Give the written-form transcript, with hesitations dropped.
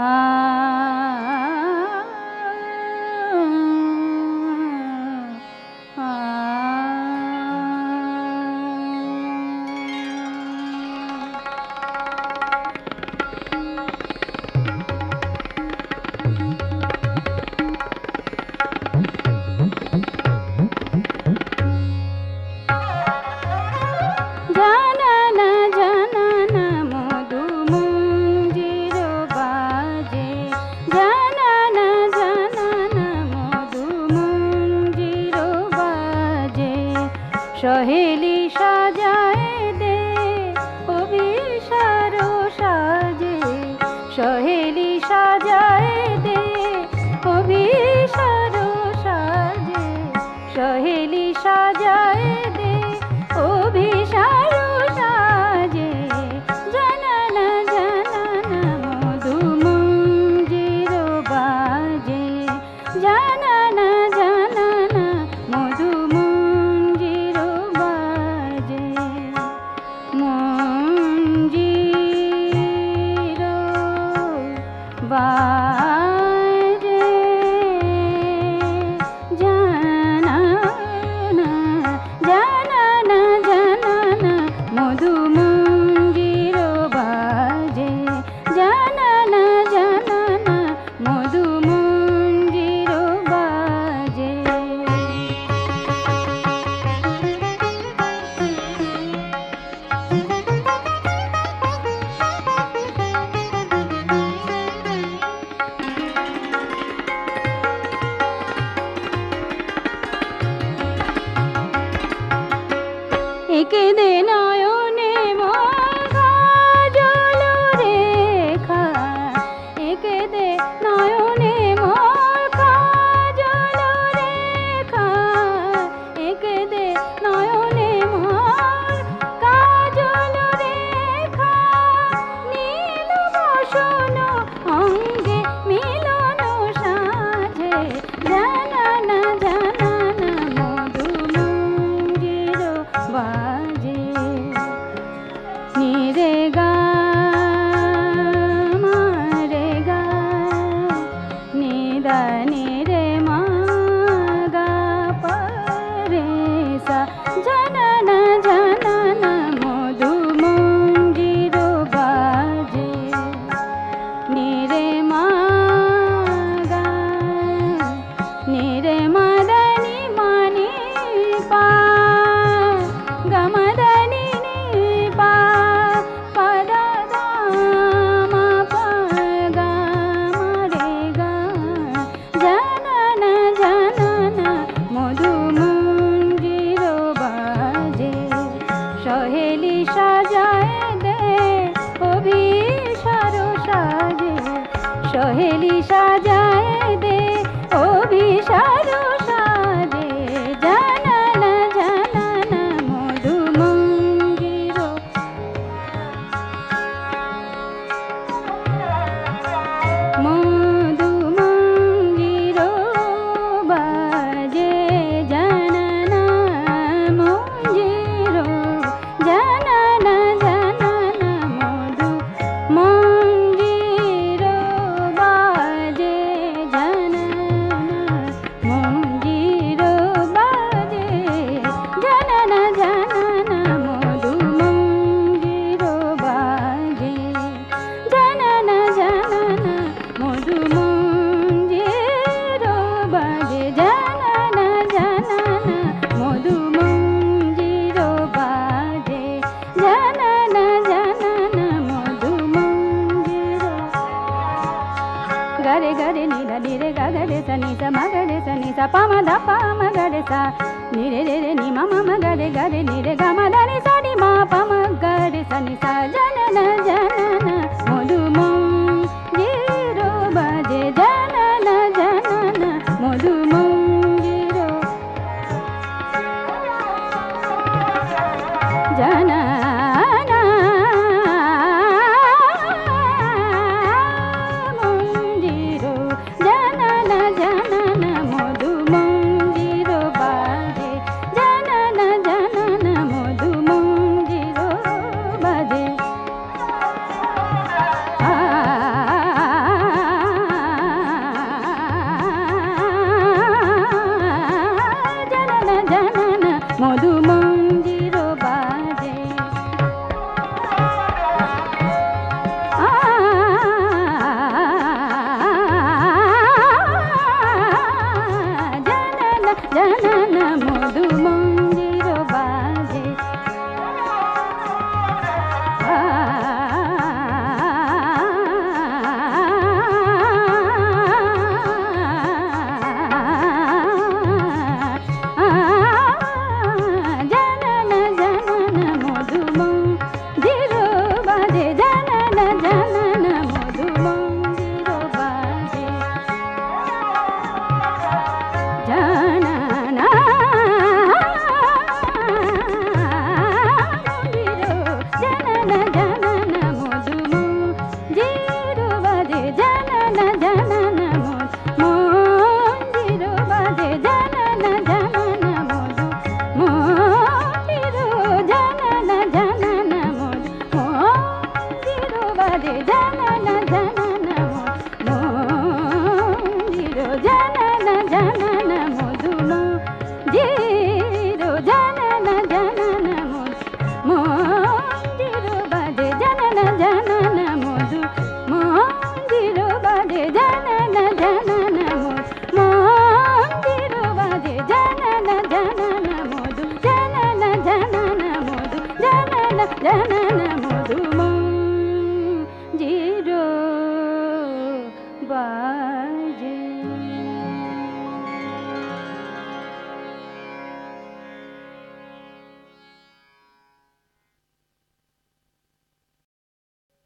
সহেলি সাজায় দে অভিসার সাজে, সহেলি সাজায় দে অভিসার সাজে, সহেলি সাজায় দে অভিসার সাজে। জানানা জানানা মধু মঞ্জির বাজে, জানানা জানানা মধু মঞ্জির বাজে। মঞ্জির বাজে জানানা জানানা জানানা মধু মঞ্জির বাজে, জানানা জানানা মধু মঞ্জির বাজে। একে দে নয়নে কাজল রেখা, একে দে নয়নে কাজল রেখা, একে দে নয়নে কাজল রেখা। নীল বসন অঙ্গে মিলন সাজে, জানানা জানানা মধু মঞ্জির বাজে। নিরে গা মারে গা নিদা নিরে মা গা পরে সা, জানানা জানানা মধু মঞ্জির বাজে। নিরে মা গা নিরে মাদানি মানি পা গমদনি নি পা পদা দা মা পা গা মারে গা। জানানা জানানা মধু মঞ্জির বাজে, সহেলি সাজায় দে অভিসার সাজে, সহেলি সাজায় দে অভিসার সাজে। জানানা জানানা মধু মঞ্জির মধু মঞ্জির বাজে, জানানা মঞ্জির জানানা জানানা মধু মঞ্জির বাজে, জানানা মঞ্জির বাজে, জানানা জানানা মধু মঞ্জির বাজে, জানানা জানানা মধু মঞ্জির বাজে, জানানা জানানা মধু মঞ্জির বাজে, জানানা জানানা মধু মঞ্জির। গরে গরে নিধা নিরে গা গরে সা নি সা মা গরে সা নি সা পা মা ধা পা মা গরে সা নি রে রে রে নি মা মা মা গরে গরে নি রে গা মা ধা নি সা নি মা পা মা গরে সা নি সা। জানানা জানানা মধু মঞ্জির বাজে, জানানা জানানা মধু মঞ্জির জানানা মঞ্জির, জানানা জানানা মধু মঞ্জির বাজে, জানানা জানানা মধু মঞ্জির বাজে। ಜನನ ಮೋದಿರೋ ಜನನ ಜನನ ಮೋದುನೋ ಜೀರೋ ಜನನ ಜನನ ಮೋದಿರೋ ಬಜೆ ಜನನ ಜನನ ಮೋದು ಮೋದಿರೋ ಬಜೆ ಜನನ ಜನನ ಮೋದಿರೋ ಬಜೆ ಜನನ ಜನನ ಮೋದು ಜನನ ಜನನ ಮೋದು ಜನನ ಜನ